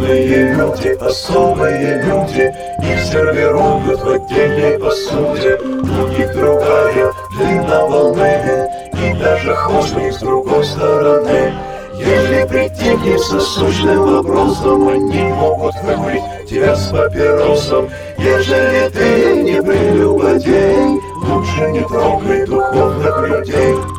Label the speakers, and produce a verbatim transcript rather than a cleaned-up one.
Speaker 1: Особые люди, особые люди, их сервируют в отдельной посуде. У них другая длина волны, и даже хвост у них с другой стороны. Если прийти к ним со сущным вопросом, они могут выкурить тебя с папиросом. Ежели ты не прелюбодей, лучше не трогай духовных людей.